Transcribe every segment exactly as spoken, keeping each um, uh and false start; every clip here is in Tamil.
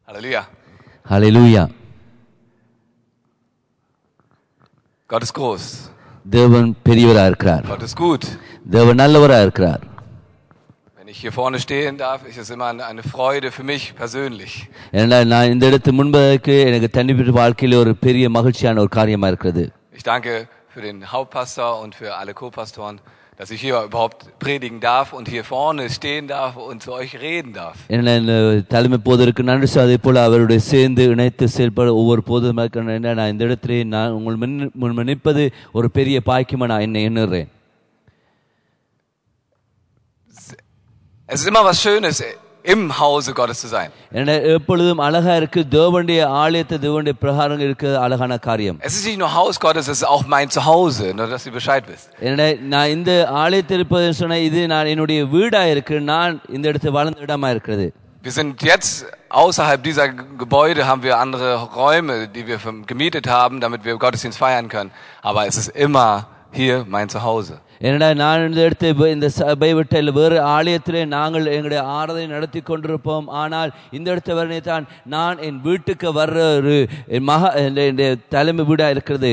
Halleluja. Halleluja. Gott ist groß. தேவன் பெரியவராக இருக்கிறார். Gott ist gut. தேவன் நல்லவராக இருக்கிறார். Wenn ich hier vorne stehen darf, ist es immer eine Freude für mich persönlich. ஏன்னா நான் இந்த இடத்து முன்பதற்கு எனக்கு தனிப்பட்ட வாழ்க்கையில் ஒரு பெரிய மகிழ்ச்சியான ஒரு காரியமா இருக்கிறது. Ich danke für den Hauptpastor und für alle Co-Pastoren, dass ich hier überhaupt predigen darf und hier vorne stehen darf und zu euch reden darf. என்ன தலைமை போதற்கு நன்றி அதே போல அவருடைய சேர்ந்து இணைத்து செயல்பட ஒவ்வொரு போதும் என்ன நான் இந்த இடத்திலே நான் உங்கள் முன் நிற்பது ஒரு பெரிய பாக்கியமா நான் என்ன எண்ணுறேன். Es ist immer was Schönes, im Hause Gottes zu sein. என்ன எப்பொழுதும் அழகா இருக்கு தேவனுடைய ஆலயத்தை தேவனுடைய பிரகாரம் இருக்க அழகான காரியம். Es ist nicht nur Haus Gottes, es ist auch mein Zuhause, nur dass du Bescheid wisst. என்ன நான் இந்த ஆலயத்தில் இருப்பது சொன்னா இது நான் என்னுடைய வீடா இருக்கு, நான் இந்த இடத்துல வாழ்ந்த இடமா இருக்கிறது. Wir sind jetzt außerhalb dieser Gebäude, haben wir andere Räume, die wir gemietet haben, damit wir Gottesdienst feiern können. Aber es ist immer hier mein Zuhause. என்னடா நான் இந்த இடத்தை இந்த சபை விட்ட இல்லை வேறு ஆலயத்திலே நாங்கள் எங்களுடைய ஆராதனை நடத்தி கொண்டிருப்போம். ஆனால் இந்த இடத்தை வரனே தான் நான் என் வீட்டுக்கு வர்ற ஒரு மகா தலைமை வீடா இருக்கிறது.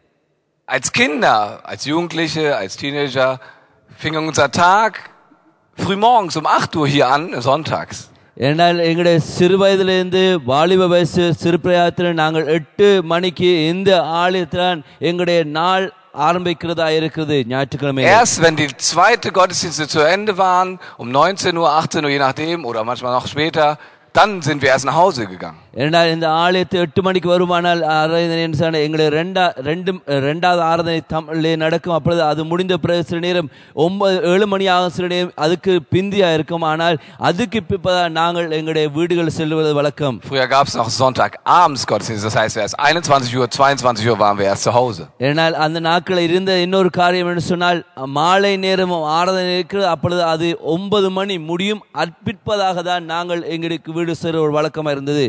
Als Kinder, als Jugendliche, als Teenager fing unser Tag frühmorgens um acht Uhr hier an, sonntags. ஏனால் எங்களுடைய சிறு வயதிலிருந்து வாலிப வயசு சிறு பிராயத்தில் நாங்கள் எட்டு மணிக்கு இந்த ஆலயத்தில் எங்களுடைய நாள் ஆரம்பிக்கிறதா இருக்குது ஞாயிற்றுக்கிழமை. Erst wenn die zweite Gottesdienste zu Ende waren, um neunzehn Uhr, achtzehn Uhr, je nachdem, oder manchmal noch später, dann sind wir erst nach Hause gegangen. ஏனால் இந்த ஆலயத்தை எட்டு மணிக்கு வருமானால் ஆராதனை எங்களை ரெண்டா ரெண்டு ரெண்டாவது ஆராதனை தமிழே நடக்கும். அப்பொழுது அது முடிந்த பிறகு சில நேரம் ஒன்பது ஏழு மணி ஆகும், சில நேரம் அதுக்கு பிந்தியா இருக்கும். ஆனால் அதுக்கு இப்பதான் நாங்கள் எங்களுடைய வீடுகள் செல்வது வழக்கம். Früher gab es noch Sonntagabends Gottesdienst, das heißt erst einundzwanzig Uhr, zweiundzwanzig Uhr waren wir erst zu Hause. ஏனால் அந்த நாட்களில் இருந்த இன்னொரு காரியம் என்று சொன்னால் மாலை நேரமும் ஆராதனை இருக்கிறது. அப்பொழுது அது ஒன்பது மணி முடியும் அர்ப்பிப்பதாக தான் நாங்கள் எங்களுக்கு வீடு செல்ற ஒரு வழக்கமா இருந்தது.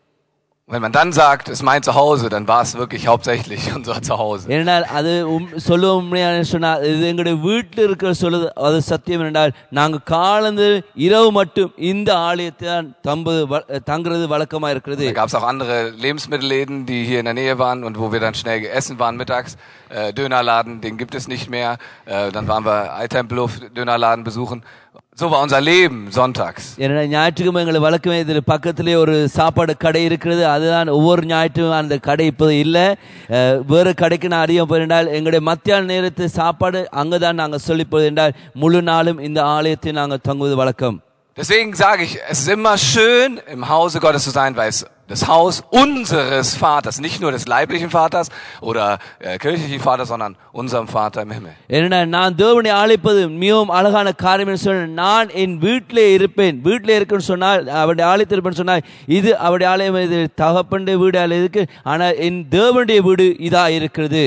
Wenn man dann sagt, es ist mein Zuhause, dann war es wirklich hauptsächlich unser Zuhause. ஏனால் அது சொல்லுவோம் உண்மையான சொன்னால் இது எங்களுடைய வீட்டில் இருக்கிற சொல்லுது அது சத்தியம் என்றால் நாங்கள் காலந்து இரவு மட்டும் இந்த ஆலயத்தில் தம்பது தங்குறது வழக்கமா இருக்கிறது. Da gab es auch andere Lebensmittelläden, die hier in der Nähe waren und wo wir dann schnell gegessen waren mittags. Äh, Dönerladen, den gibt es nicht mehr. Äh, dann waren wir Eintempelhof Dönerladen besuchen. So war unser Leben sonntags. ஏன்னா ஞாயிற்றுக்கிழமை எங்களை வழக்கமே இதில் பக்கத்திலே ஒரு சாப்பாடு கடை இருக்கிறது. அதுதான் ஒவ்வொரு ஞாயிற்றும் அந்த கடை இப்போது இல்லை. வேறு கடைக்கு நான் அறிய போயிருந்தால் எங்களுடைய மத்தியான நேரத்து சாப்பாடு அங்கதான் நாங்கள் சொல்லிப்போது என்றால் முழு நாளும் இந்த ஆலயத்தில் நாங்கள் தங்குவது வழக்கம். Deswegen sage ich, es ist immer schön, im Hause Gottes zu sein, weil es das Haus unseres Vaters, nicht nur des leiblichen Vaters oder äh, kirchlichen Vaters, sondern unserem Vater im Himmel. ஏன்னா நான் தேவனை ஆலயிப்பது மிகவும் அழகான காரியம் என்று சொன்னால் நான் என் வீட்டிலே இருப்பேன். வீட்டிலே இருக்குன்னு சொன்னால் அவருடைய ஆலயத்தில் இருப்பேன்னு சொன்னால் இது அவருடைய ஆலயம், இது தகப்பனுடைய வீடு அல்ல இருக்கு. ஆனால் என் தேவனுடைய வீடு இதா இருக்கிறது.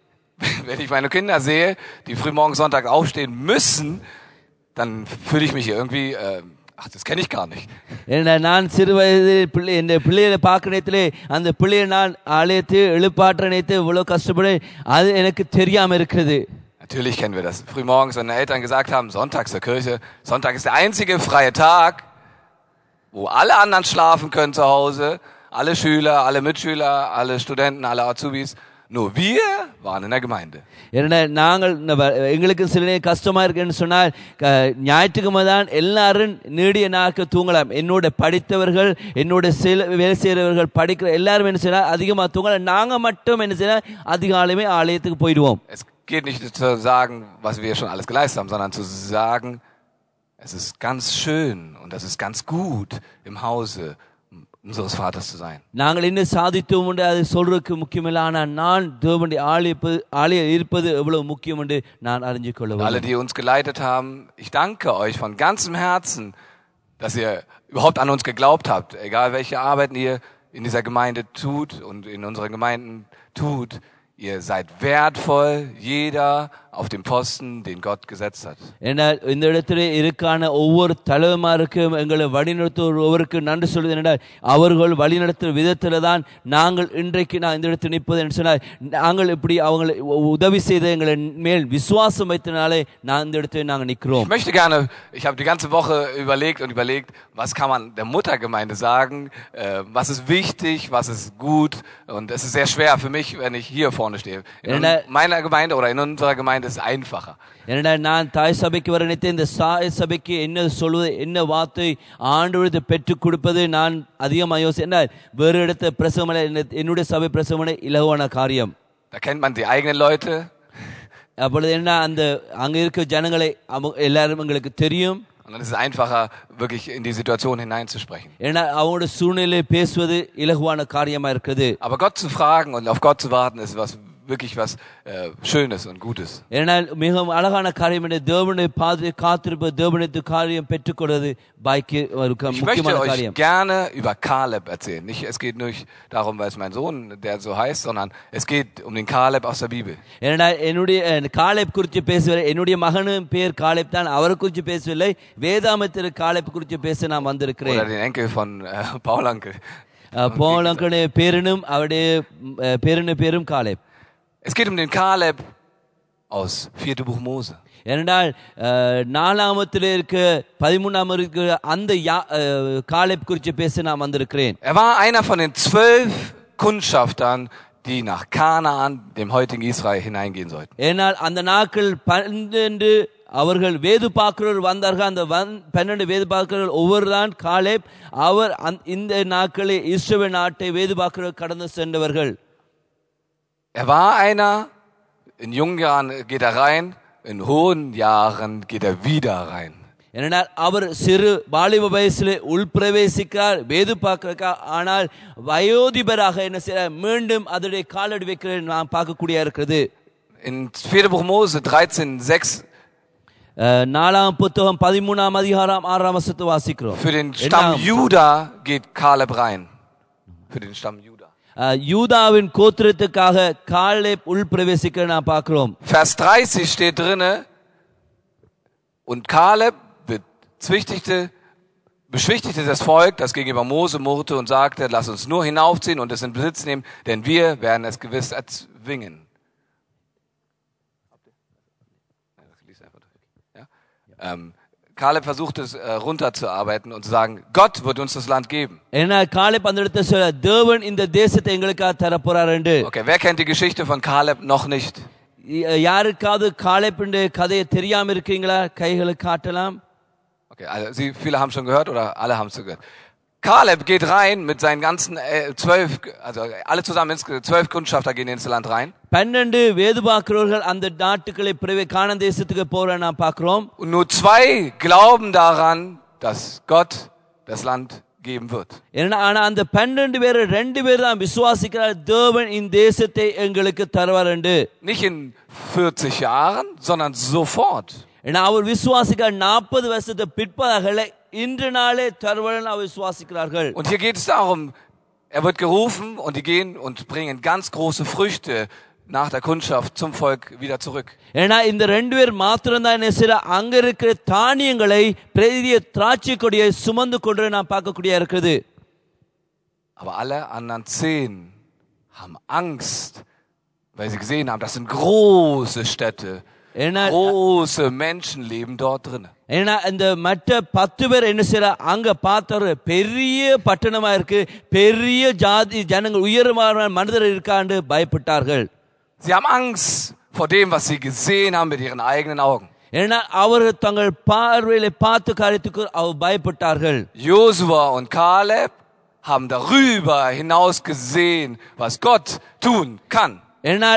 Wenn ich meine Kinder sehe, die frühmorgens Sonntag aufstehen müssen, dann fühle ich mich irgendwie äh, ach, das kenne ich gar nicht. ஏன்னா நான் சிறு வயதில் பிள்ளை இந்த பிள்ளைகளை பார்க்க நேரத்திலே அந்த பிள்ளையை நான் ஆலயத்தை எழுப்பாற்ற நேரத்தை இவ்வளவு கஷ்டப்படு அது எனக்கு தெரியாம இருக்கிறது. Natürlich kennen wir das. Frühmorgens, wenn die Eltern gesagt haben, Sonntag zur Kirche, Sonntag ist der einzige freie Tag, wo alle anderen schlafen können zu Hause, alle Schüler, alle Mitschüler, alle Studenten, alle Azubis. Nur wir waren in der Gemeinde. ஏன்னா நாங்கள் எங்களுக்கு சில நேரம் கஷ்டமா இருக்குன்னு சொன்னால் ஞாயிற்றுக்கிழமை தான் எல்லாரும் நீடிய நாட்கள் தூங்கலாம். என்னோட படித்தவர்கள் என்னோட வேலை செய்கிறவர்கள் படிக்கிற எல்லாரும் என்ன செய்யலாம் அதிகமாக தூங்கலாம். நாங்க மட்டும் என்ன செய்யலாம் அதிகாலையுமே ஆலயத்துக்கு போயிடுவோம். Es geht nicht zu sagen, was wir schon alles geleistet haben, sondern zu sagen, es ist ganz schön und das ist ganz gut im Hause unseres Vaters zu sein. நாங்கள் என்ன சாதித்தோம் என்று அதை சொல்றதுக்கு முக்கியமில்லை. ஆனால் நான் தேவனுடைய ஆலயம் ஆலயம் இருப்பது எவ்வளவு முக்கியம் என்று நான் அறிஞ்சு கொள்ள வேண்டும். Alle, die uns geleitet haben, ich danke euch von ganzem Herzen, dass ihr überhaupt an uns geglaubt habt, egal welche Arbeiten ihr in dieser Gemeinde tut und in unseren Gemeinden tut. Ihr seid wertvoll, jeder auf dem Posten, den Gott gesetzt hat. என்றால் இந்த இடத்திலே இருக்கான ஒவ்வொரு தலைவமாருக்கும் எங்களை வழிநடத்துவருக்கு நன்றி சொல்வது என்றால் அவர்கள் வழிநடத்துகிற விதத்தில் தான் நாங்கள் இன்றைக்கு நான் இந்த இடத்தில் நிற்பது என்று சொன்னால் நாங்கள் இப்படி அவங்களை உதவி செய்த எங்களை மேல் விசுவாசம் வைத்தனாலே நான் இந்த இடத்தில் நாங்கள் நிற்கிறோம். Ich möchte gerne, ich habe die ganze Woche überlegt und überlegt, was kann man der Muttergemeinde sagen, äh, was ist wichtig, was ist gut, und es ist sehr schwer für mich, wenn ich hier vorne stehe. In meiner Gemeinde oder in unserer Gemeinde ist es einfacher. என்றால் நான் தாய் சபைக்கு வர நினைத்த இந்த தாய் சபைக்கு என்ன சொல்வது என்ன வார்த்தை ஆண்டவருக்கு பெற்றுக் கொடுப்பது நான் அதிகமாக யோசித்தால் வேறு இடத்த பிரசவமனை என்னுடைய சபை பிரசவமனை இலகுவான காரியம். Da kennt man die eigenen Leute. அப்பொழுது என்ன அந்த அங்க இருக்க ஜனங்களை எல்லாரும் உங்களுக்கு தெரியும். Und dann ist es einfacher, wirklich in die Situation hineinzusprechen. ஏன்னா அவங்களோட சூழ்நிலை பேசுவது இலகுவான காரியமா இருக்குது. Aber Gott zu fragen und auf Gott zu warten ist was wirklich was äh, Schönes und Gutes. ஏனால் மிகவும் அழகான காரியம் என்று தேவனை பார்த்து காத்திருப்ப தேவனுடைய காரியம் பெற்றுக்கொள்வது பாய்க்கு ஒரு முக்கியமான காரியம். Ich möchte euch gerne über Kaleb erzählen. Nicht, es geht nicht darum, weil es mein Sohn, der so heißt, sondern es geht um den Kaleb aus der Bibel. ஏனால் என்னுடைய காலேப் குறித்து பேசுகிறேன். என்னுடைய மகனின் பேர் காலேப் தான். அவர் குறித்து பேசவில்லை. வேதாகமத்தில் காலேப் குறித்து பேச நான் வந்திருக்கிறேன். Oder den Enkel von äh, Paul Ankel. Paul Ankel பேரனும் அவருடைய பேரனுடைய பேரும் Caleb. Es geht um den Kaleb aus vierte Buch Mose. ஏனென்றால் நாலாமத்தில் இருக்க பதிமூணாம் இருக்க அந்த காலேப் குறித்து பேச நான் வந்திருக்கிறேன். Er war einer von den zwölf Kundschaftern, die nach Kanaan, dem heutigen Israel, hineingehen sollten. ஏனால் அந்த நாட்கள் பன்னிரண்டு அவர்கள் வேது பார்க்கிறவர் வந்தார்கள். அந்த பன்னெண்டு வேது பார்க்கிறவர் ஒவ்வொரு தான் காலேப். அவர் இந்த நாட்களில் இஸ்ரவேல் நாட்டை வேது பார்க்கிறவர் கடந்து சென்றவர்கள். Er war einer, in jungen Jahren geht er rein, in hohen Jahren geht er wieder rein. ஏனென்றால் அவர் சிறு வாலிப வயசிலே உள்பிரவேசிக்கிறார் வேது பார்க்கிறார். ஆனால் வயோதிபராக என்ன செய்ய மீண்டும் அதனுடைய காலடி வைக்கிற நாம் பார்க்கக்கூடிய இருக்கிறது. In vierte Buch Mose dreizehn sechs நாலாம் புத்தகம் பதிமூணாம் அதிகாரம் ஆறாம் வசனத்தை வாசிக்கிறோம். Für den Stamm Juda geht Kaleb rein. Für den Stamm Juda. யூதாவின் கோத்திரத்துக்காக காலேப் உள் பிரவேசிக்க நான் பார்க்கிறோம். Vers dreißig steht drinne, und Kaleb bezwichtigte, beschwichtigte das Volk, das gegenüber Mose murrte und sagte, lass uns nur hinaufziehen und es in Besitz nehmen, denn wir werden es gewiss erzwingen. Ja? Ähm, Kaleb versucht es äh, runterzuarbeiten und zu sagen, Gott wird uns das Land geben. Okay, wer kennt die Geschichte von Kaleb noch nicht? Okay, also Sie, viele haben schon gehört oder alle haben es gehört. Kaleb geht rein mit seinen ganzen äh, zwölf, also alle zusammen insgesamt zwölf Kundschafter gehen ins Land rein. பன்னெண்டு வேதுபாக்கிறவர்கள் அந்த நாட்டுகளை பிரவே கானான் தேசத்துக்கு போற நான் பார்க்கிறோம். Und nur zwei glauben daran, dass Gott das Land geben wird. ஏன்னா ஆனா அந்த பன்னெண்டு பேர் ரெண்டு பேர் தான் விசுவாசிக்கிறார் தேவன் இந்த தேசத்தை எங்களுக்கு தருவார் என்று. Nicht in vierzig Jahren, sondern sofort. ஏன்னா அவர் விசுவாசிக்கிறார் நாற்பது வருஷத்தை பிற்பகல இன்று நாளே தருவார் அவர் விசுவாசிக்கிறார்கள். Und hier geht es darum, er wird gerufen und die gehen und bringen ganz große Früchte nach der Kundschaft zum Volk wieder zurück. ஏன்னா இந்த ரெண்டு பேர் மாத்திரம் தான் என்ன அங்க இருக்கிற தானியங்களை பெரிய திராட்சை கொடியை சுமந்து கொண்டு நான் பார்க்கக்கூடிய இருக்குது. Aber alle anderen zehn haben Angst, weil sie gesehen haben, das sind große Städte. Große Menschen leben dort drin. ஏன்னா இந்த மற்ற பத்து பேர் என்ன செய்யற அங்க பார்த்தவர் பெரிய பட்டணமா இருக்கு பெரிய ஜாதி ஜனங்கள் உயர்வான மனிதர் இருக்காண்டு பயப்பட்டார்கள். Sie haben Angst vor dem, was sie gesehen haben mit ihren eigenen Augen. ஏன்னா அவர்கள் தங்கள் பார்வையில பார்த்த காரியத்துக்கு அவர் பயப்பட்டார்கள். Josua und Kaleb haben darüber hinaus gesehen, was Gott tun kann. ஏனால்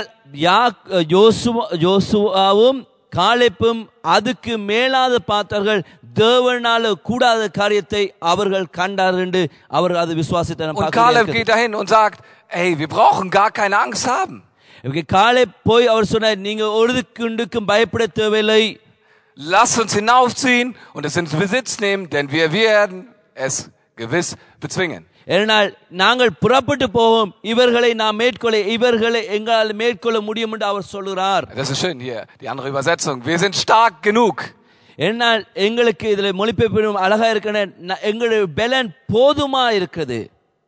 யோசுவாவும் காலேப்பும் அதுக்கு மேலாத பார்த்தார்கள் தேவனால கூடாத காரியத்தை அவர்கள் கண்டார்கள் என்று அவர்கள் அது விசுவாசித்தார். Und Kaleb geht dahin und sagt, ey, wir brauchen gar keine Angst haben. Caleb போய் அவர் சொன்னார் நீங்க ஒருதுக்கும் பயப்பட தேவையில்லை. Lass uns hinaufziehen und es in Besitz nehmen, denn wir werden es gewiss bezwingen. ஏனால் நாங்கள் புறப்பட்டு போவோம், இவர்களை நாம் மேற்கொள்ள இவர்களை எங்களால் மேற்கொள்ள முடியும் என்று அவர் சொல்கிறார். Das ist schön hier, die andere Übersetzung. Wir sind stark genug. ஏனால் எங்களுக்கு இதுல மொழிபெயர்ப்பு அழகா இருக்கிற எங்களுடைய பலன் போதுமா இருக்குது.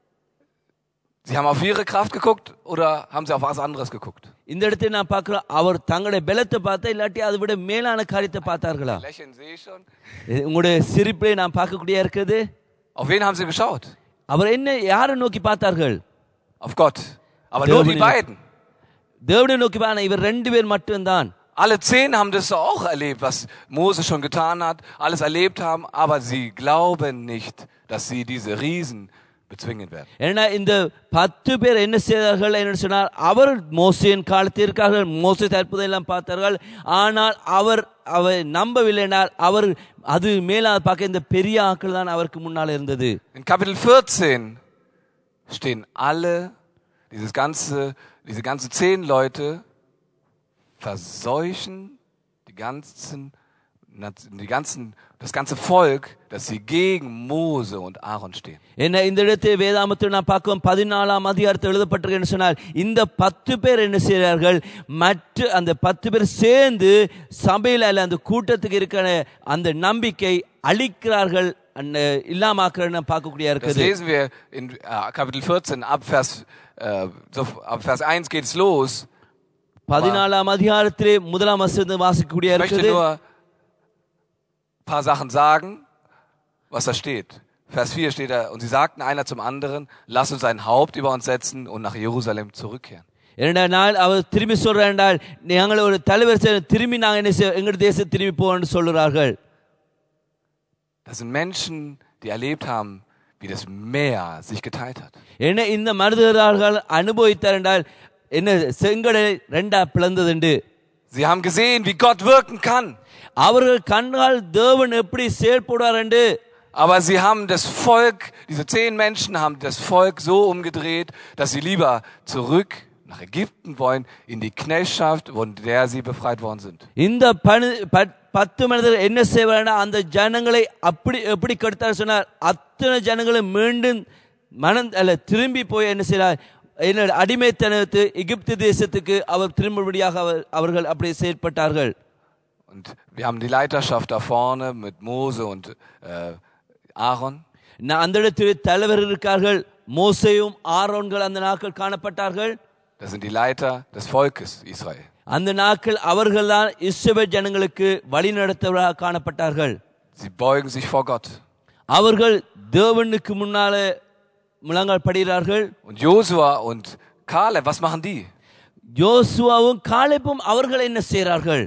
Sie haben auf ihre Kraft geguckt oder haben sie auf was anderes geguckt? இந்த இடத்துல நான் பார்க்கிறோம், அவர் தங்களுடைய பலத்தை பார்த்தா இல்லாட்டி அதை விட மேலான காரியத்தை பார்த்தார்களா? Lächeln sehe ich schon. உங்களுடைய சிரிப்பை நான் பார்க்கக்கூடிய இருக்குது. Auf wen haben sie geschaut? அவர் என்ன யாரை நோக்கி பார்த்தார்கள்? Auf Gott. Aber nur die beiden. தேவனை நோக்கி பார்த்தாங்க. இவர் ரெண்டு பேர் மட்டும்தான். Alle zehn haben das auch erlebt, was Mose schon getan hat, alles erlebt haben, aber sie glauben nicht, dass sie diese Riesen bezwingen werden. ஏன்னா இந்த பத்து பேர் என்ன செய்தார்கள் என்று சொன்னால், அவர் மோசேயின் காலத்தில் இருக்கார்கள், மோசே அற்புதம் எல்லாம் பார்த்தார்கள், ஆனால் அவர் அவர் நம்பவில்லைனால் அவர் அது மேல பார்க்க இந்த பெரிய ஆட்கள் தான் அவருக்கு முன்னால் இருந்தது. In Kapitel vierzehn stehen alle, dieses ganze, diese ganzen zehn Leute verseuchen die ganzen, die ganzen, das ganze Volk, dass sie gegen Mose und Aaron stehen. என்ன இந்த இடத்தை வேதாமத்தில் நான் பார்க்கும் பதினாலாம் அதிகாரத்தில் எழுதப்பட்டிருக்குன்னு சொன்னால், இந்த பத்து பேர் என்ன செய்கிறார்கள், மற்ற அந்த பத்து பேர் சேர்ந்து சபையில் அல்ல அந்த கூட்டத்துக்கு இருக்கிற அந்த நம்பிக்கை அழிக்கிறார்கள், இல்லாமக்கிறன்னு பார்க்கக்கூடிய இருக்குது. Das lesen wir in uh, Kapitel vierzehn, ab Vers, uh, so, ab Vers eins geht's los. பதினாலாம் அதிகாரத்திலே முதலாம் வசனம் வாசிக்கக்கூடிய இருக்குது. Ich möchte nur ein paar Sachen sagen, was da steht. Vers vier steht da, und sie sagten einer zum anderen, lass uns ein Haupt über uns setzen und nach Jerusalem zurückkehren. இரண்டாம் நாள் அவர் திரும்பி சொல்றார் என்றால், நாங்கள் ஒரு தலைவர் திரும்பி நாங்கள் என்ன செய்ய எங்கள் தேசம் திரும்பி போவோம்னு சொல்றார்கள். Das sind Menschen, die erlebt haben, wie das Meer sich geteilt hat. என்ன இந்த மனிதர்கள் அனுபவித்தார் என்றால், என்ன செங்கடலை ரெண்டா பிளந்ததுண்டு. Sie haben gesehen, wie Gott wirken kann. அவர்கள் கண்டால் தேவன் எப்படி செயல்படுவார் என்று. Aber sie haben das Volk, diese zehn Menschen haben das Volk so umgedreht, dass sie lieber zurück nach Ägypten wollen, in die Knechtschaft, von der sie befreit worden sind. இந்த பத்து மனிதர் என்ன செய்வார்னா, அந்த ஜனங்களை அப்படி எப்படி கெடுத்தார் சொன்னார், அத்தனை ஜனங்களும் மீண்டும் மனம் அல்ல திரும்பி போய் என்ன செய்றார், என்ன அடிமைத்தனத்து எகிப்து தேசத்துக்கு அவர் திரும்பும்படியாக அவர்கள் அப்படி செயல்பட்டார்கள். Und wir haben die Leiterschaft da vorne mit Mose und äh, Aaron. அந்த இடத்தில் தலைவர் இருக்கார்கள், மோசேயும் ஆரோன்கள் அந்த நாட்கள் காணப்பட்டார்கள். Das sind die Leiter des Volkes Israel. அந்த நாட்கள் அவர்கள்தான் இஸ்ரவேல் ஜனங்களுக்கு வழிநடத்துவராக காணப்பட்டார்கள். Sie beugen sich vor Gott. அவர்கள் தேவனுக்கு முன்னாலே முழங்கால் படிகிறார்கள். Und Josua und Kaleb, was machen die? யோசுவாவும் காலேபும் அவர்கள் என்ன செய்கிறார்கள்?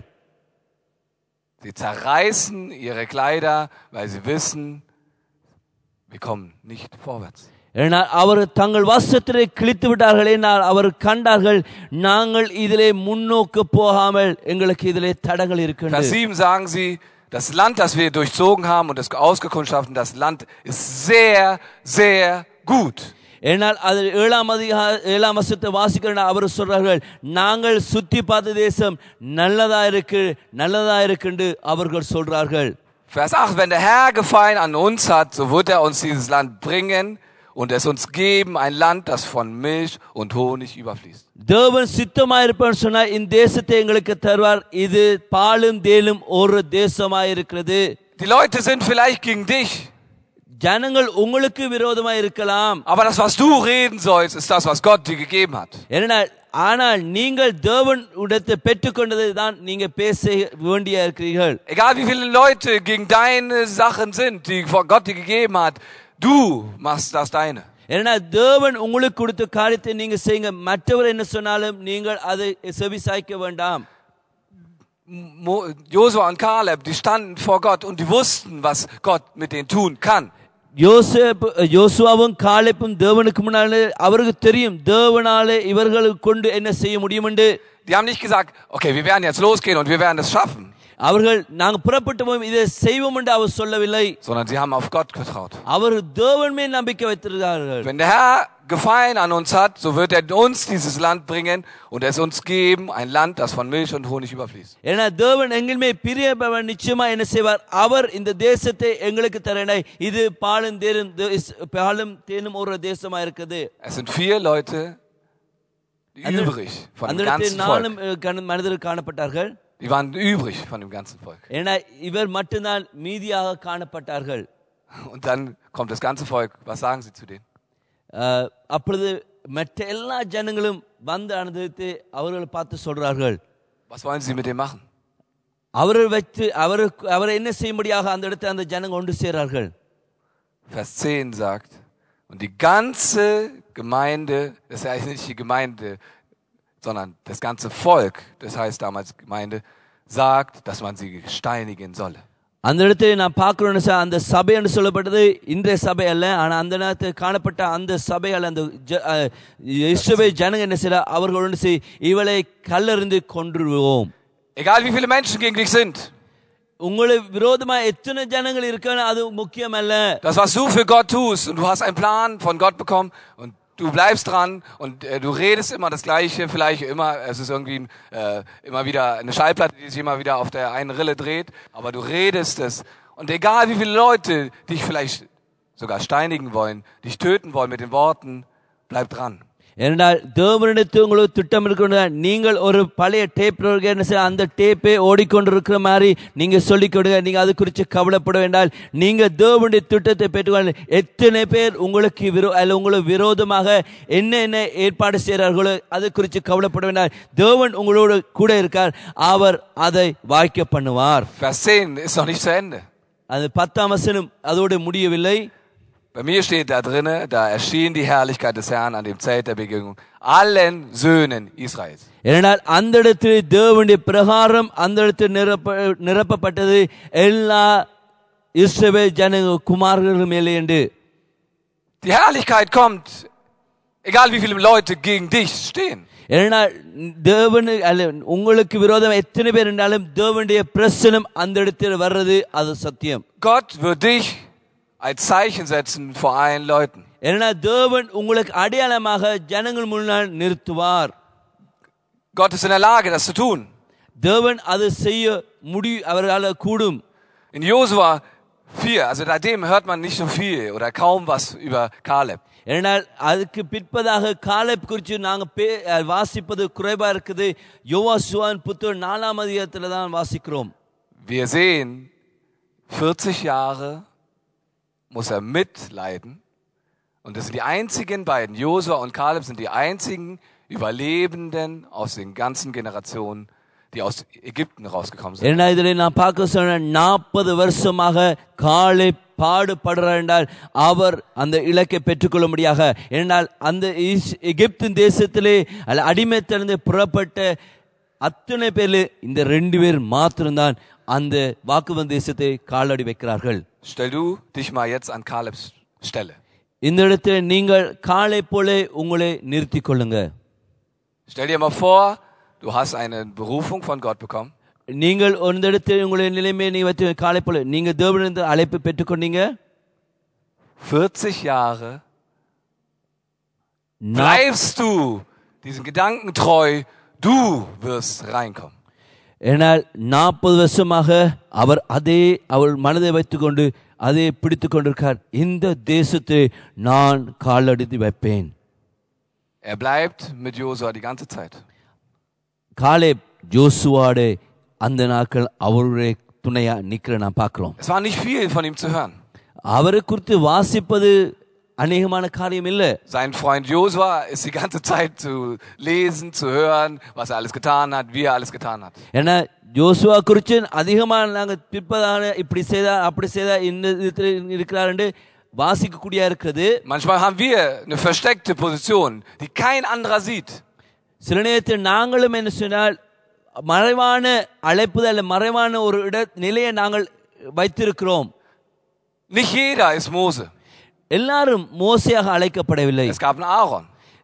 Sie zerreißen ihre Kleider, weil sie wissen, wir kommen nicht vorwärts. ஏனால் அவர் தங்கள் வஸ்திரத்தை கிழித்து விட்டார்கள். ஏனால் அவர் கண்டார்கள், நாங்கள் இதிலே முன்னோக்கு போகாமல் எங்களுக்கு இதிலே தடங்கள் இருக்கின்றன. Vers sieben sagen sie, das Land, das wir durchzogen haben und das ausgekundschaften, das Land ist sehr, sehr gut. ஏனால் அது ஏழாம் அதிகார ஏழாம் வசனத்தை வாசிக்கிறேன், அவர் சொல்றார்கள், நாங்கள் சுத்தி பார்த்த தேசம் நல்லதா இருக்கு நல்லதா இருக்குன்னு அவர்கள் சொல்றார்கள். Vers acht, wenn der Herr Gefallen an uns hat, so wird er uns dieses Land bringen und es uns geben, ein Land, das von Milch und Honig überfließt. தேவன் சித்தமாய் இருப்பார் சொன்னா இந்த தேசத்தை எங்களுக்கு தருவார், இது பாலும் தேலும் ஒரு தேசமாய் இருக்கிறது. Die Leute sind vielleicht gegen dich. ஜனங்கள் உங்களுக்கு விரோதமாய் இருக்கலாம். Aber das, was du reden sollst, ist das, was Gott dir gegeben hat. ஏனால் ஆனால் நீங்கள் தேவன் உடத்தை பெற்றுக்கொண்டதை தான் நீங்க பேச வேண்டிய இருக்கிறீர்கள். Egal wie viele Leute gegen deine Sachen sind, die Gott dir gegeben hat, du machst das deine. ஏன்னா தேவன் உங்களுக்கு கொடுத்த காரியத்தை நீங்க செய்யுங்க, மற்றவர் என்ன சொன்னாலும் நீங்கள் அதை செவிசாய்க்க வேண்டாம். Josua und Kaleb, die standen vor Gott und die wussten, was Gott mit denen tun kann. யோசேப் யோசுவாவும் காலேபும் தேவனுக்கு முன்னாலே அவருக்கு தெரியும் தேவனாலே இவர்களுக்கு கொண்டு என்ன செய்ய முடியும் என்று. Die haben nicht gesagt, okay, wir werden jetzt losgehen und wir werden es schaffen. அவர்கள் நாங்க புறப்பட்டு போய் இதை செய்வோம் என்று அவர் சொல்லவில்லை, sondern sie haben auf Gott vertraut. அவர் தேவன் மேல் நம்பிக்கை வைத்திருக்கிறார்கள். Wenn der Herr Gefallen an uns hat, so wird er uns dieses Land bringen und es uns geben, ein Land, das von Milch und Honig überfließt. ஏன்னா தேவன் எங்கள் மேல் பிரியப்பவர் நிச்சயமா என்ன செய்வார், அவர் இந்த தேசத்தை எங்களுக்கு தரேன். இது பாலும் தேனும் பாலும் தேனும் ஒரு தேசமா இருக்குது. Es sind vier Leute übrig von dem ganzen Volk. மனிதர்கள் காணப்பட்டார்கள். Die waren übrig von dem ganzen Volk. ஏன்னா இவர் மட்டும்தான் மீதியாக காணப்பட்டார்கள். Und dann kommt das ganze Volk. Was sagen sie zu denen? அப்பொழுது மற்ற எல்லா ஜனங்களும் வந்து அனுபவித்து அவர்களை பார்த்து சொல்றார்கள், Was wollen sie mit dem machen? அவரை வைத்து அவர் அவரை என்ன செய்யும்படியாக அந்த இடத்துல அந்த ஜனங்க ஒன்று சேர்றார்கள். Vers zehn sagt, und die ganze Gemeinde, das ist ja eigentlich nicht die Gemeinde, sondern das ganze Volk, das heißt damals Gemeinde, sagt, dass man sie steinigen solle. அந்த இடத்துல நான் பார்க்கிறோன்னு சார், அந்த சபை என்று சொல்லப்பட்டது இன்றைய சபை அல்ல, ஆனா அந்த நேரத்தில் காணப்பட்ட அந்த சபையால் அந்த இஸ்ரவேல் ஜனங்க என்ன செய்ய, அவர்கள் ஒன்று செய் இவளை கல்லறிந்து கொன்றுவோம். Egal wie viele Menschen gegen dich sind. உங்களுக்கு விரோதமா எத்தனை ஜனங்கள் இருக்கான்னு அது முக்கியம் அல்ல. Das, was du für Gott tust und du hast einen Plan von Gott bekommen und du bleibst dran und äh, du redest immer das Gleiche, vielleicht immer, es ist irgendwie äh, immer wieder eine Schallplatte, die sich immer wieder auf der einen Rille dreht, aber du redest es. Und egal wie viele Leute dich vielleicht sogar steinigen wollen, dich töten wollen mit den Worten, bleib dran. ஏனென்றால் தேவனிடத்தில் உங்களுக்கு திட்டம் இருக்கின்ற, நீங்கள் ஒரு பழைய டேப் அந்த டேப்பை ஓடிக்கொண்டிருக்கிற மாதிரி நீங்க சொல்லிக் கொடுங்க, நீங்க அது குறித்து கவலைப்பட வேண்டாம். நீங்க தேவனுடைய திட்டத்தை பெற்றுக்கொள்ள எத்தனை பேர் உங்களுக்கு விரோ அல்ல உங்களுக்கு விரோதமாக என்ன என்ன ஏற்பாடு செய்கிறார்களோ அது குறித்து கவலைப்பட வேண்டாம். தேவன் உங்களோடு கூட இருக்கார், அவர் அதை வாய்க்க பண்ணுவார். Vers zehn ist noch nicht zu Ende. அது பத்தாம் வசனம் அதோடு முடியவில்லை. Bei mir steht da drinne, da erschien die Herrlichkeit des Herrn an dem Zelt der Begegnung allen Söhnen Israels. ஏனென்றால் அந்த இடத்தில் தேவனுடைய பிரகாரம் அந்த இடத்தில் நிரப்ப நிரப்பப்பட்டது எல்லா இஸ்ரவேல் ஜன குமாரர்கள் மேலே என்று. Die Herrlichkeit kommt, egal wie viele Leute gegen dich stehen. ஏனென்றால் தேவன் அல்ல உங்களுக்கு விரோதம் எத்தனை பேர் இருந்தாலும் தேவனுடைய பிரசனம் அந்த இடத்தில் வர்றது அது சத்தியம். Gott wird dich als Zeichen setzen vor allen Leuten. ஏனென்றால் தேவன் உங்களுக்கு அடையாளமாக ஜனங்கள் முன்னால் நிறுத்துவார். Gott ist in der Lage, das zu tun. தேவன் அது செய்ய முடியும், அவரால் கூடும். In Josua vier, also seitdem hört man nicht so viel oder kaum was über Kaleb. ஏனென்றால் அதுக்கு பிற்பதாக காலேப் குறித்து நாங்கள் வாசிப்பது குறைவா இருக்குது. யோவாசுவாவின் புத்தகம் நாலாம் அதிகாரத்தில் தான் வாசிக்கிறோம். Wir sehen, vierzig Jahre muss er mitleiden. Und das sind die einzigen beiden, Josua und Kaleb sind die einzigen Überlebenden aus den ganzen Generationen, die aus Ägypten rausgekommen sind. ஏன்னா இதில் நான் பார்க்க சொன்ன நாற்பது வருஷமாக காலேப் பாடுபடுறார் என்றால் அவர் அந்த இலக்கை பெற்றுக்கொள்ளும்படியாக. ஏனால் அந்த எகிப்தின் தேசத்திலே அல்ல அடிமைத்திலிருந்து புறப்பட்ட அத்தனை பேர்ல இந்த ரெண்டு பேர் மாத்திரம்தான் அந்த வாக்குவன் தேசத்தை காலடி வைக்கிறார்கள். Stell du dich mal jetzt an Kalebs Stelle. இந்த இடத்துல நீங்கள் காலை போல உங்களை நிறுத்திக் கொள்ளுங்க. Stell dir mal vor, du hast eine Berufung von Gott bekommen. நீங்கள் இந்த இடத்துல உங்களுடைய நிலைமையை நீ வைத்து காலை போல நீங்க தேவனிடமிருந்து அழைப்பு பெற்றுக்கொண்டீங்க. vierzig Jahre bleibst du diesen Gedanken treu, du wirst reinkommen. ஏனால் நாற்பது வருஷமாக அவர் அதே அவர் மனதை வைத்துக்கொண்டு அதை பிடித்துக் கொண்டிருக்கார். இந்த தேசத்தை நான் காலடி வைப்பேன். Er bleibt mit Josua die ganze Zeit. Caleb ஜோசுவாவோட அந்த நாட்கள் அவருடைய துணையா நிக்கிற நான் பார்க்கிறோம். Es war nicht viel von ihm zu hören. அவரை குறித்து வாசிப்பது அநேகமான காரியம் இல்ல. Sein Freund Josua ist die ganze Zeit zu lesen, zu hören, was er alles getan hat, wie er alles getan hat. ஏன்னா ஜோசுவா குறித்து அதிகமாக நாங்கள் பிற்பதான இப்படி செய்தா அப்படி செய்தா இந்த இருக்கிறார் என்று வாசிக்கக்கூடிய இருக்கிறது. Manchmal haben wir eine versteckte Position, die kein anderer sieht. சில நேரத்தில் நாங்களும் என்ன சொன்னால் மறைவான அழைப்புதல் அல்ல மறைவான ஒரு இட நிலையை நாங்கள் வைத்திருக்கிறோம். Nicht jeder ist Mose. எல்லாரும் மோசையாக அழைக்கப்படவில்லை. Es gab einen Aaron.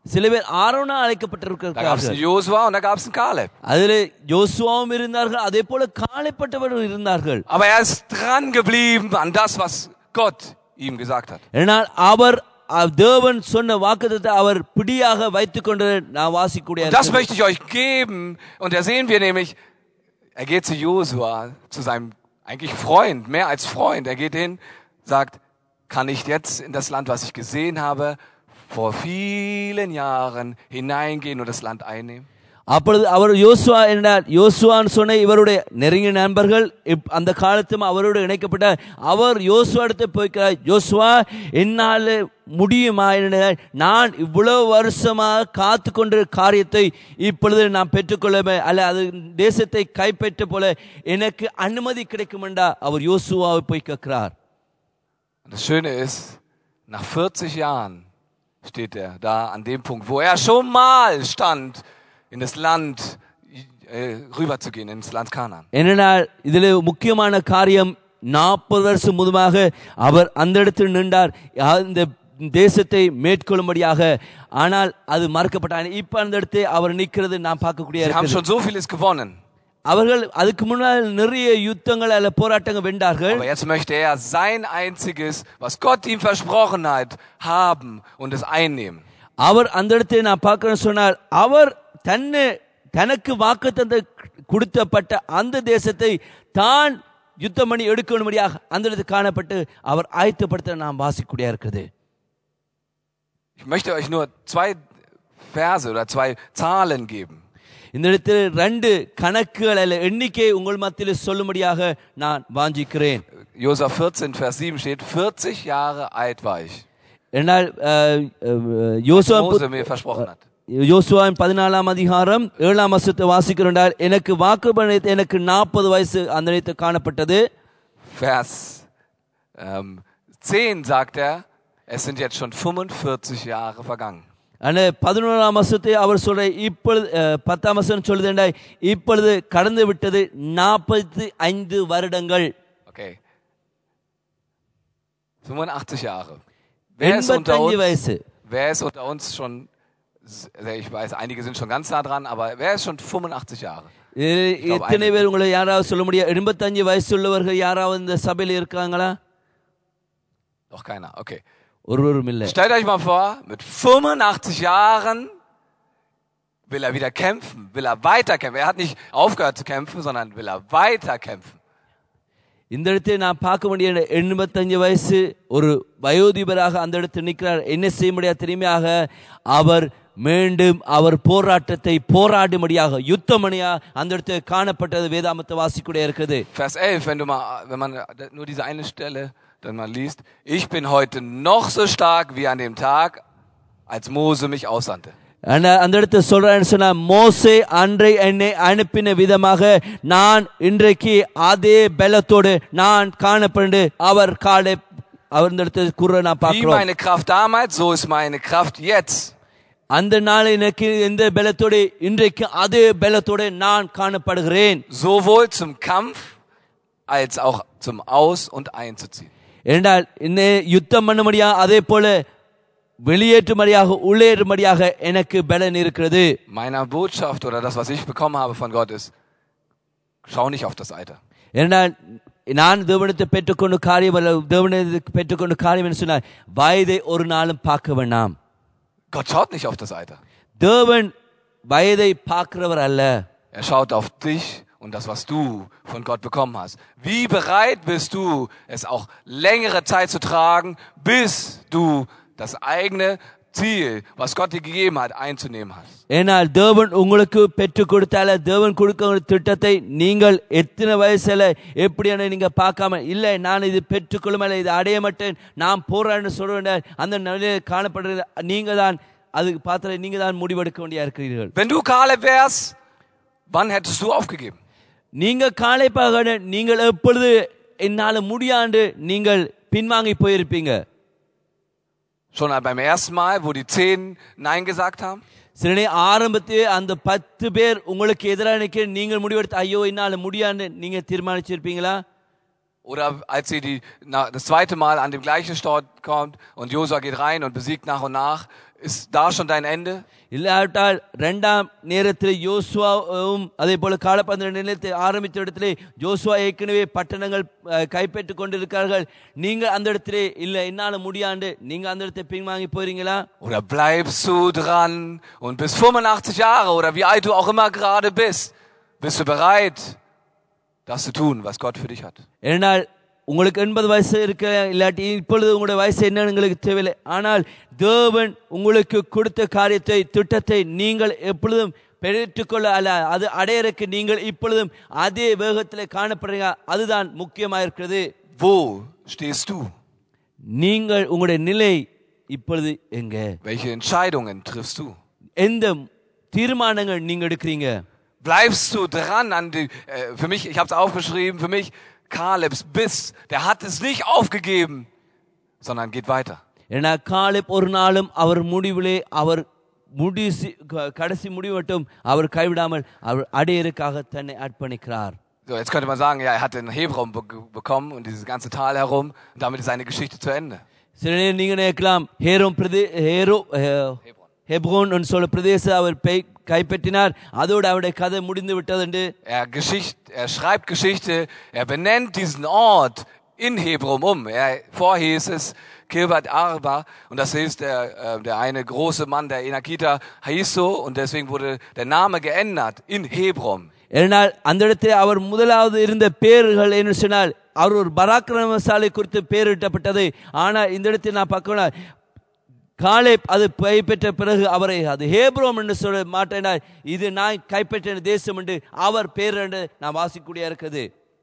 சில பேர் ஆரோனா Da gab es அழைக்கப்பட்டிருக்கிறார்கள். einen Josua und da gab es einen Kaleb. அதிலே யோசுவாவும் இருந்தார்கள், அதே போல காலைப்பட்டவர்கள் இருந்தார்கள். Aber er ist dran geblieben an das, was Gott ihm gesagt hat. ஏனால் அவர் அஹ், தேவன் சொன்ன வாக்குத்தத்தத்தை அவர் பிடியாக வைத்துக் கொண்டு நான் வாசிக்கூடிய Und das möchte ich euch geben. Und da sehen wir nämlich, er geht zu Josua, zu seinem eigentlich Freund, mehr als Freund. Er geht hin, sagt, kann ich jetzt in das Land, was ich gesehen habe, vor vielen Jahren hineingehen und das Land einnehmen? அப்பொழுது அவர் யோசுவா என்றார். யோசுவான்னு சொன்ன இவருடைய நெருங்கிய நண்பர்கள் இப்- அந்த காலத்தும் அவரோடு இணைக்கப்பட்ட அவர் யோசுவா இடத்தை போய்க்கிறார். யோசுவா என்னால் முடியுமா என்றார். நான் இவ்வளவு வருஷமாக காத்து கொண்ட காரியத்தை இப்பொழுது நான் பெற்றுக்கொள்ள அல்ல அது தேசத்தை கைப்பற்ற போல எனக்கு அனுமதி கிடைக்கும் என்றா அவர் யோசுவாவை போய் கேட்கிறார். Und das Schöne ist, nach vierzig Jahren steht er da an dem Punkt, wo er schon mal stand, in das Land äh, rüberzugehen, ins Land Kanaan. ஏனென்றால் இதில் முக்கியமான காரியம் நாற்பது வருஷம் முதுமாக அவர் அந்த இடத்தில் நின்றார் இந்த தேசத்தை மேற்கொள்ளும்படியாக. ஆனால் அது மறக்கப்பட்டார். இப்ப அந்த இடத்தை அவர் நிற்கிறது நாம் பார்க்கக்கூடிய Sie haben இருக்கிறது. schon so vieles gewonnen. அவர்கள் அதுக்கு முன்னால் நிறைய யுத்தங்கள் அல்ல போராட்டங்கள் வென்றார்கள். Aber jetzt möchte er sein einziges, was Gott ihm versprochen hat, haben und es einnehmen. அவர் அந்த இடத்தை நான் பார்க்கிறேன் சொன்னால் அவர் தன்னை தனக்கு வாக்குத்தத்தம் கொடுத்தப்பட்ட அந்த தேசத்தை தான் யுத்தம் பண்ணி எடுக்கணும்படியாக அந்த இடத்தில் காணப்பட்டு அவர் ஆயத்தப்படுத்த நாம் வாசிக்கூடிய இருக்கிறது. Ich möchte euch nur zwei Verse oder zwei Zahlen geben. இந்த இடத்தில் ரெண்டு கணக்குகள் அல்ல எண்ணிக்கை உங்கள் மத்தியில் சொல்லும்படியாக நான் வாஞ்சிக்கிறேன். Josua vierzehn, Vers sieben steht, vierzig Jahre alt war ich, என்னால் was Mose mir versprochen hat. யோசுவாவின் பதினாலாம் அதிகாரம் ஏழாம் வசனத்தை வாசிக்கிறோம். எனக்கு வாக்கு பண்ணியது எனக்கு நாற்பது வயசு அந்த நேரத்தில் காணப்பட்டது. Vers ähm, zehn sagt er, es sind jetzt schon fünfundvierzig Jahre vergangen. ஆனா பதினோராம் வசனத்தை அவர் சொல்ற இப்பொழுது பத்தாம் வசனம் சொல்லுதுண்டா இப்பொழுது கடந்து விட்டது நாற்பத்தி ஐந்து வருடங்கள். Okay. fünfundachtzig Jahre. Wer ist unter எண்பத்தஞ்சு uns? வயசு. Wer ist unter uns schon, ich weiß, einige sind schon ganz nah dran, aber wer ist schon fünfundachtzig Jahre? எத்தனை பேர் உங்களை யாராவது சொல்ல முடியும்? எண்பத்தஞ்சு வயசு உள்ளவர்கள் யாராவது இந்த சபையில் இருக்காங்களா? Doch keiner, okay. ஒருவரும் இல்லை. Stellt euch mal vor, mit fünfundachtzig Jahren will er wieder kämpfen, will er weiter kämpfen. Er hat nicht aufgehört zu kämpfen, sondern will er weiter kämpfen. இந்த இடத்தை நான் பார்க்க வேண்டிய எண்பத்தஞ்சு வயசு ஒரு வயோதிபராக அந்த இடத்தில் நிற்கிறார். என்ன செய்ய முடியாது தெரியுமையாக அவர் மீண்டும் அவர் போராட்டத்தை போராடும்படியாக யுத்தமணியா அந்த இடத்தில் காணப்பட்டது வேதாமத்தை வாசிக்கூட இருக்குது. Vers elf, wenn du mal, wenn man nur diese eine Stelle dann mal liest, ich bin heute noch so stark wie an dem Tag, als Mose mich aussandte. அந்த இடத்தை சொல்றேன்னு சொன்னா மோசே அன்றை என்னை அனுப்பின விதமாக நான் இன்றைக்கு அதே பலத்தோடு நான் காணப்பண்டு அவர் காலை அவர் இந்த இடத்தை கூற நான் Wie பார்க்கிறோம். meine Kraft damals, so ist meine Kraft jetzt. அந்த நாள் எனக்கு எந்த பலத்தோடு இன்றைக்கு அதே பலத்தோடு நான் காணப்படுகிறேன். Sowohl zum Kampf als auch zum Aus- und Einzuziehen. என்றால் இந்த யுத்தம் பண்ணும்படியா அதே போல வெளியேற்றும்படியாக உள்ளேறும்படியாக எனக்கு பலன் இருக்கிறது. Meine Botschaft oder das, was ich bekommen habe von Gott ist, schau nicht auf das Alter. என்றால் நான் தேவனத்தை பெற்றுக்கொண்டு காரியம் அல்ல தேவனத்தை பெற்றுக்கொண்டு காரியம் என்று சொன்னால் வயதை ஒரு நாளும் பார்க்க வேண்டாம். Gott schaut nicht auf das Alter. தேவன் வயதை பார்க்கிறவர் அல்ல. Er schaut auf dich und das, was du von Gott bekommen hast. Wie bereit bist du, es auch längere Zeit zu tragen, bis du das eigene Ziel, was Gott dir gegeben hat, einzunehmen hast. ஏனால் தேவன் உங்களுக்கு பெற்றுக் கொடுத்தால தேவன் கொடுக்கிற திட்டத்தை நீங்கள் எத்தனை வயசுல எப்படியான நீங்க பார்க்காம இல்லை நான் இது பெற்றுக்கொள்ளும் இது அடைய மாட்டேன் நான் போறேன்னு சொல்றேன் அந்த நிலையில் காணப்படுறது நீங்க தான் அதுக்கு பார்த்து நீங்க தான் முடிவெடுக்க வேண்டியா இருக்கிறீர்கள். Wenn du Kaleb wärst, wann hättest du aufgegeben? நீங்க காலைப்பாக நீங்கள் எப்பொழுது என்னால முடியாண்டு நீங்கள் பின்வாங்கி போயிருப்பீங்க. Schon beim ersten Mal, wo die zehn Nein gesagt haben? சில ஆரம்பத்திலே அந்த பத்து பேர் உங்களுக்கு எதிராக நிக்க நீங்கள் முடிவெடுத்து ஐயோ என்னால முடியாண்டு நீங்க தீர்மானிச்சிருப்பீங்களா? Oder als sie die, na, das zweite Mal an dem gleichen Ort kommt und Josua geht rein und besiegt nach und nach, ist da schon dein Ende? இல்லாவிட்டால் இரண்டாம் நேரத்தில் யோசுவாவும் அதே போல காலப்பந்த நிலையத்தை ஆரம்பித்த இடத்திலே யோசுவா ஏற்கனவே பட்டணங்கள் கைப்பற்றிக் கொண்டிருக்கிறார்கள். நீங்க அந்த இடத்திலே இல்ல என்னால முடியாண்டு நீங்க அந்த இடத்தை பின்வாங்கி போறீங்களா? Oder bleibst du dran und bis fünfundachtzig Jahre oder wie alt du auch immer gerade bist, bist du bereit, das zu tun, was Gott für dich hat? ஏனால் உங்களுக்கு எண்பது வயசு இருக்க இல்லாட்டி இப்பொழுது உங்களுடைய வயசு என்னன்னு உங்களுக்கு தேவையில்லை. ஆனால் தேவன் உங்களுக்கு கொடுத்த காரியத்தை திட்டத்தை நீங்கள் எப்பொழுதும் பெற்றுக்கொள்ள அல்ல அது அடையறக்கு நீங்கள் இப்பொழுதும் அதே வேகத்தில் காணப்படுறீங்க. அதுதான் முக்கியமாக இருக்கிறது. Wo stehst du? நீங்கள் உங்களுடைய நிலை இப்பொழுது எங்க? Welche Entscheidungen triffst du? எந்த தீர்மானங்கள் நீங்க எடுக்கிறீங்க? Bleibst du dran an die, äh, für mich, ich habe es aufgeschrieben, für mich Kalebs Biss, der hat es nicht aufgegeben, sondern geht weiter. ஏன்னா காலேப் ஒரு நாளும் அவர் முடிவிலே அவர் முடி கடைசி முடிவட்டும் அவர் கைவிடாமல் அவர் அடையறக்காக தன்னை அர்ப்பணிக்கிறார். So, jetzt könnte man sagen, ja, er hat den Hebron be- bekommen und dieses ganze Tal herum und damit ist seine Geschichte zu Ende. சில நேரம் நீங்க நினைக்கலாம் ஹேரோம் பிரதே ஹேரோ ஹெப்ரோன் என்று சொல்ல பிரதேச அவர் கைப்பற்றினார் அதோடு அவருடைய கதை முடிந்து விட்டது என்று. Er Geschichte, er schreibt Geschichte, er benennt diesen Ort in Hebron um. Er, vor hieß es Kirbat Arba und das hieß der, äh, der eine große Mann, der Enakita, hieß so und deswegen wurde der Name geändert in Hebron. ஏனால் அந்த இடத்தில் அவர் முதலாவது இருந்த பேர்கள் என்ன சொன்னால் அவர் ஒரு பராக்கிரமசாலை குறித்து பேரிட்டப்பட்டது. ஆனால் இந்த இடத்தில் நான் பார்க்கணும் காலேப் அது கைப்பற்ற பிறகு அவரை அது ஹேப்ரோம் என்று சொல்ல மாட்டேனார் இது நான் கைப்பற்றின தேசம் என்று அவர் பேர் என்று நான் வாசிக்கூடிய இருக்குது.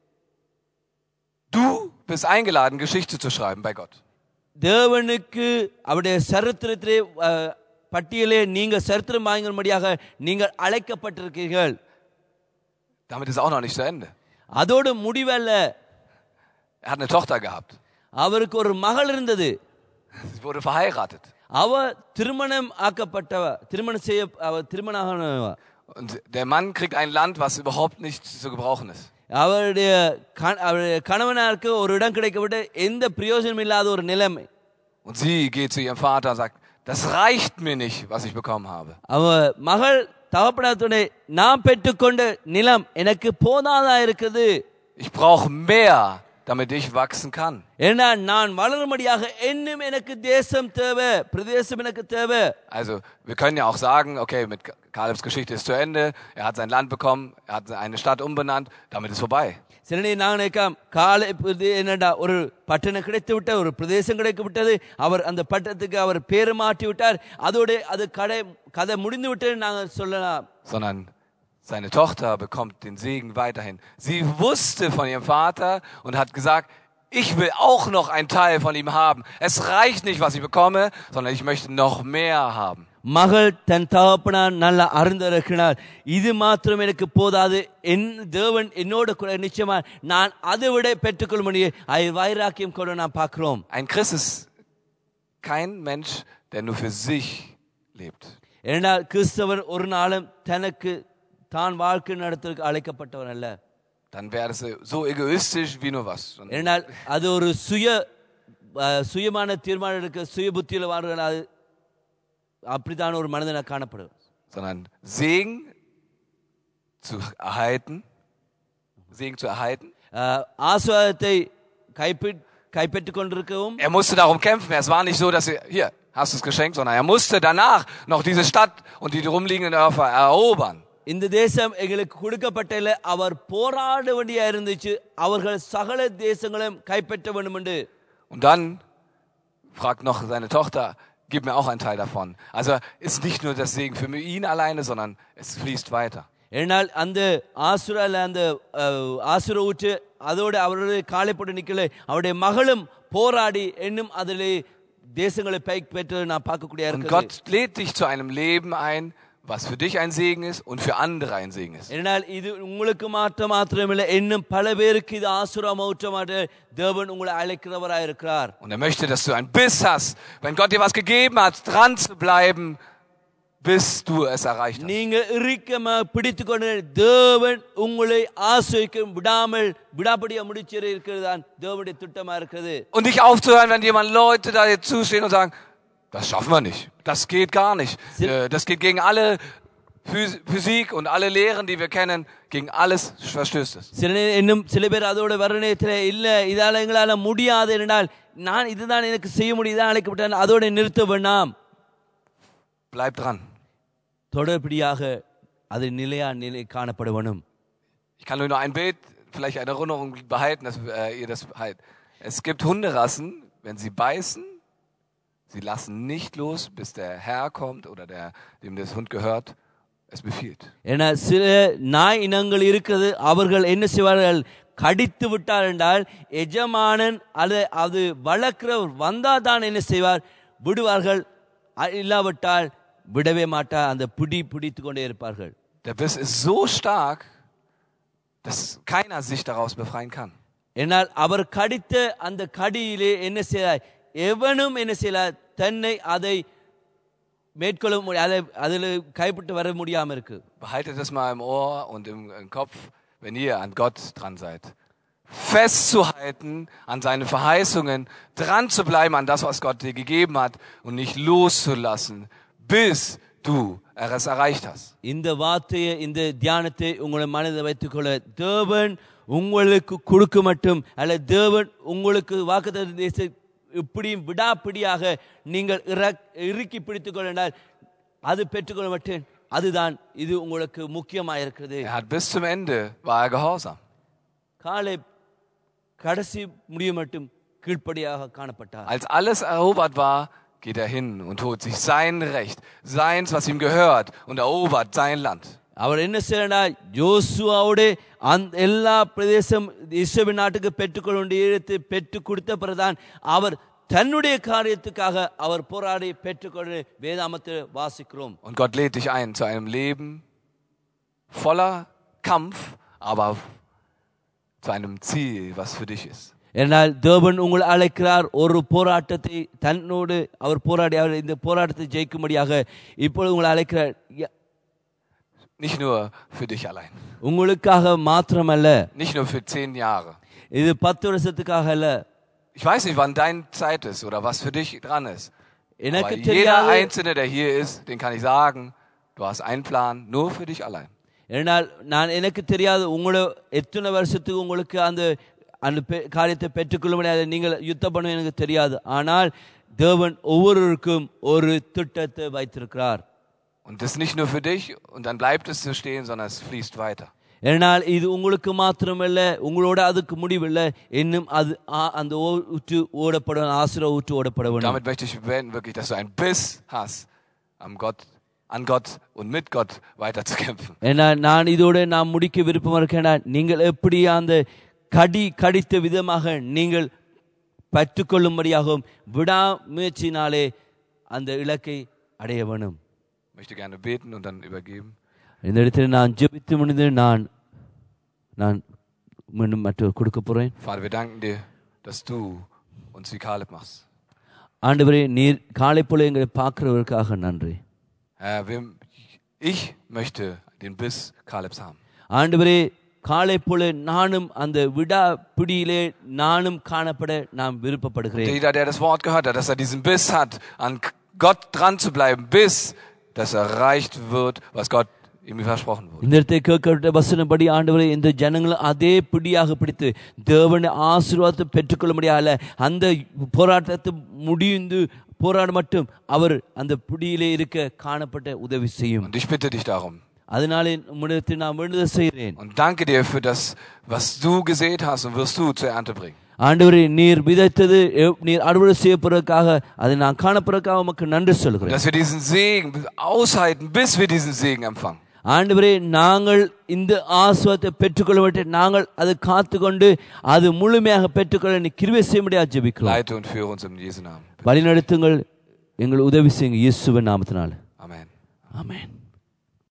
Du bist eingeladen, Geschichte zu schreiben bei Gott. தேவனுக்கு அவருடைய சரித்திரத்திலே பட்டியலே நீங்க சரித்திரம் வாங்கும்படியாக நீங்கள் அழைக்கப்பட்டிருக்கிறீர்கள். Damit ist auch noch nicht zu Ende. அதோடு முடிவல்ல. Er hat eine Tochter gehabt. அவருக்கு ஒரு மகள் இருந்தது. Sie wurde verheiratet. அவ திருமணம் ஆக்கப்பட்டவ திருமணம் செய்ய அவ திருமணமானவ. Und der Mann kriegt ein Land, was überhaupt nicht zu gebrauchen ist. அவருடைய அவருடைய கணவனாருக்கு ஒரு இடம் கிடைக்கப்பட்டு எந்த பிரயோஜனம் இல்லாத ஒரு நிலைமை. Und sie geht zu ihrem Vater und sagt, das reicht mir nicht, was ich bekommen habe. அவ மகள் தகப்பனாருடைய நான் பெற்றுக்கொண்ட நிலம் எனக்கு போதாதா இருக்குது. Ich brauche mehr, damit ich wachsen kann. ஏன்னா நான் வளரும்படியாக இன்னும் எனக்கு தேசம் தேவை பிரதேசம் எனக்கு தேவை. Also wir können ja auch sagen, okay, mit Kalebs Geschichte ist zu Ende, er hat sein Land bekommen, er hat eine Stadt umbenannt, damit ist vorbei. சில நேரம் நாங்கள் நினைக்கலாம் காலேப் என்னடா ஒரு பட்டணம் கிடைத்து விட்டார் ஒரு பிரதேசம் கிடைத்து விட்டது அவர் அந்த பட்டணத்துக்கு அவர் பேரு மாற்றி விட்டார் அதோட அது கடை கதை முடிந்து விட்டது நாங்கள் சொல்லலாம். Sondern seine Tochter bekommt den Segen weiterhin. Sie wusste von ihrem Vater und hat gesagt, ich will auch noch einen Teil von ihm haben. Es reicht nicht, was ich bekomme, sondern ich möchte noch mehr haben. மகள் தன் தகப்பனார் நல்லா அறிந்திருக்கிறார் இது மாத்திரம் எனக்கு போதாது என் தேவன் என்னோட நிச்சயமா நான் அதை விட பெற்றுக்கொள்ள முடியும் வைராக்கியம் கூட நான் பார்க்கிறோம். Ein Christ ist kein Mensch, der nur für sich lebt. ஏனென்றால் கிறிஸ்தவர் ஒரு நாளும் தனக்கு தான் வாழ்க்கை நடத்துவதற்கு அழைக்கப்பட்டவர் அல்ல. Dann wäre es so egoistisch wie nur was. ஏனென்றால் அது ஒரு சுய சுயமான தீர்மானம் எடுக்க சுய புத்தியில வாழ்கிற அது அப்படித்தான் ஒரு மனிதனை காணப்படும். Sondern Segen zu erhalten, Segen zu erhalten. ஆசீர்வாதத்தை கைப்பற்றி கைப்பற்றிக் கொண்டிருக்கவும். Er musste darum kämpfen. Es war nicht so, dass er hier hast du es geschenkt, sondern er musste danach noch diese Stadt und die rumliegenden Dörfer erobern. இந்த தேசம் எங்களுக்கு கொடுக்கப்பட்டல அவர் போராட வேண்டியா இருந்துச்சு அவர்கள் சகல தேசங்களையும் கைப்பற்ற வேண்டும் என்று. Und dann fragt noch seine Tochter, gib mir auch einen Teil davon. Also ist nicht nur das Segen für ihn alleine, sondern es fließt weiter. ஏனால் அந்த ஆசுரால அந்த ஆசுர ஊற்று அதோடு அவருடைய காலைப்பட்டு நிக்கல அவருடைய மகளும் போராடி இன்னும் அதிலே தேசங்களை பெற்று நான் பார்க்கக்கூடிய Und Gott lädt dich zu einem Leben ein, was für dich ein Segen ist und für andere ein Segen ist. ஏனால் இது உங்களுக்கு மாற்ற மாத்திரமில்லை இன்னும் பல பேருக்கு இது ஆசீர்வாதமாக தேவன் உங்களை அழைக்கிறவராய் இருக்கிறார். Und er möchte, dass du einen Biss hast, wenn Gott dir was gegeben hat, dran zu bleiben, bis du es erreicht hast. நீங்கள் இறுக்கமாக பிடித்துக்கொண்டு தேவன் உங்களை ஆசீர்வதிக்க விடாமல் விடாப்படியா முடிச்சிர இருக்கிறதுதான் தேவனுடைய திட்டமா இருக்குது. Und nicht aufzuhören, wenn jemand Leute da jetzt zustehen und sagen, das schaffen wir nicht, das geht gar nicht, das geht gegen alle Physik und alle Lehren, die wir kennen, gegen alles verstößt es. சில இன்னும் சில பேர் அதோட வர்ணனையிலே இல்ல இதால எங்களால முடியாது என்றால் நான் இதுதான் எனக்கு செய்ய முடியுதா அழைக்கப்பட்டேன் அதோட நிறுத்த வேண்டாம். Bleib dran. தொடர்படியாக அது நிலையா நிலை காணப்பட வேணும். Ich kann nur noch ein Bild, vielleicht eine Erinnerung behalten, dass äh, ihr das halt. Es gibt Hunderassen, wenn sie beißen, sie lassen nicht los, bis der Herr kommt oder der, dem das Hund gehört, es befiehlt. ஏன்னா சில நாய் இனங்கள் இருக்குது அவர்கள் என்ன செய்வார்கள் கடித்து விட்டார் என்றால் எஜமானன் அது அது வளர்க்கிறவர் வந்தால் தான் என்ன செய்வார் விடுவார்கள் இல்லாவிட்டால் விடவே மாட்டார் அந்த பிடி பிடித்து கொண்டே இருப்பார்கள். Der Biss ist so stark, dass keiner sich daraus befreien kann. ஏனால் அவர் கடித்த அந்த கடியிலே என்ன செய்தார் எவனும் என்ன செய்யலாம் தன்னை அதை மேற்கொள்ள முடியாது அதில் கைப்பட்டு வர முடியாம இருக்கு. Behaltet das mal im Ohr und im, im Kopf, wenn ihr an Gott dran seid. Festzuhalten an seine Verheißungen, dran zu bleiben an das, was Gott dir gegeben hat und nicht loszulassen, bis du es erreicht hast. இந்த வார்த்தையை இந்த தியானத்தை உங்களுடைய மனதில் வைத்துக்கொள்ள தேவன் உங்களுக்கு கொடுக்க மட்டும் அல்ல தேவன் உங்களுக்கு வாக்குத்தத்தத்தை இப்படியும் விடாப்பிடியாக நீங்கள் இறுக்கி பிடித்துக் கொண்டால் அது பெற்றுக்கொள்ள மாட்டேன் அதுதான் இது உங்களுக்கு முக்கியமாக இருக்கிறது. Er hat bis zum Ende war er gehorsam. காலை கடைசி முடிய மட்டும் கீழ்ப்படியாக காணப்பட்டார். Als alles erobert war, geht er hin und holt sich sein Recht, seins, was ihm gehört, und erobert sein Land. அவர் என்ன செய்யறார் யோசுவாவோட அந்த எல்லா பிரதேசம் இஸ்ரவேல் நாட்டுக்கு பெற்றுக்கொள்ள வேண்டிய இடத்தை பெற்று கொடுத்த பிறகுதான் அவர் தன்னுடைய காரியத்துக்காக அவர் போராடி பெற்றுக்கொண்டு வேதாமத்தை வாசிக்கிறோம். Und Gott lädt dich ein zu einem Leben voller Kampf, aber zu einem Ziel, was für dich ist. என்னால் தேவன் உங்களை அழைக்கிறார் ஒரு போராட்டத்தை தன்னோடு அவர் போராடி அவர் இந்த போராட்டத்தை ஜெயிக்கும்படியாக இப்பொழுது உங்களை அழைக்கிறார். Nicht nur für dich allein. உங்களுக்காக மாத்திரமல்ல. Nicht nur für zehn Jahre. இது பத்து வருஷத்துக்காக அல்ல. Ich weiß nicht, wann deine Zeit ist oder was für dich dran ist. எனக்கு Aber jeder Einzelne, der hier ist, den kann ich sagen, du hast einen Plan nur für dich allein. என்னால் நான் எனக்கு தெரியாது உங்களோட எத்தனை வருஷத்துக்கு உங்களுக்கு அந்த அந்த காரியத்தை பெற்றுக்கொள்ள முடியாது நீங்கள் யுத்தம் பண்ண எனக்கு தெரியாது. ஆனால் தேவன் ஒவ்வொருவருக்கும் ஒரு திட்டத்தை வைத்திருக்கிறார். Und das nicht nur für dich und dann bleibt es so stehen, sondern es fließt weiter. ஏனால் இது உங்களுக்கு மாத்திரமல்ல உங்களோட அதுக்கு முடிவில்லை இன்னும் அது அந்த ஊற்று ஓடப்பட ஆசீர்வாத ஊற்று ஓடப்பட வேண்டும். Damit möchte ich beenden wirklich, dass du einen Biss hast, am Gott, an Gott und mit Gott weiter zu kämpfen. ஏனா நான் இதோட நான் முடிக்க விருப்பம் இருக்கேன். நீங்கள் எப்படி அந்த கடி கடித்த விதமாக நீங்கள் பெற்றுக்கொள்ளும்படியாகவும் விடாமுயற்சினாலே அந்த இலக்கை அடைய வேண்டும். Ich möchte gerne beten und dann übergeben. இந்த இடத்துல நான் ஜெபித்து முடிந்து நான் நான் மீண்டும் மற்ற கொடுக்க போறேன். Vater, wir danken dir, dass du uns wie Kaleb machst. ஆண்டவரே நீர் காலை போல எங்களை பார்க்கிறவருக்காக நன்றி. Herr, ich möchte den Biss Kalebs haben. ஆண்டவரே காலை போல நானும் அந்த விடா பிடியிலே நானும் காணப்பட நான் விருப்பப்படுகிறேன். Jeder, der das Wort gehört hat, dass er diesen Biss hat, an Gott dran zu bleiben, bis das erreicht wird, was Gott ihm versprochen wurde. இந்த இடத்தை கேட்கிற வசனப்படி ஆண்டவரே இந்த ஜனங்களும் அதே பிடியாக பிடித்து தேவனுடைய ஆசீர்வாதத்தை பெற்றுக்கொள்ள முடியாத அந்த போராட்டத்தை முடிந்து போராட மட்டும் அவர் அந்த பிடியிலே இருக்க காணப்பட்ட உதவி செய்யும். Und ich bitte dich darum. அதனாலே உம்மிடத்தில் நான் வேண்டுதல் செய்கிறேன். Und danke dir für das, was du gesät hast und wirst du zur Ernte bringen. ஆண்டவரே நீர் விதைத்தது நீர் அறுவடை செய்யப்படுவதற்காக அதை நான் காணப்படுவதற்காக உமக்கு நன்றி சொல்கிறேன். Dass wir diesen Segen aushalten, bis wir diesen Segen empfangen. ஆண்டவரே நாங்கள் இந்த ஆசீர்வாதத்தை பெற்றுக்கொள்ள வேண்டும் நாங்கள் அதை காத்துக்கொண்டு அது முழுமையாக பெற்றுக்கொள்ள நீ கிருபை செய்யும்படியாக ஜெபிக்கிறோம். Leite und führe uns im Jesu Namen. வழிநடத்துங்கள் எங்கள் உதவி செய்யுங்க இயேசுவின் நாமத்தினால. Amen. ஆமென்.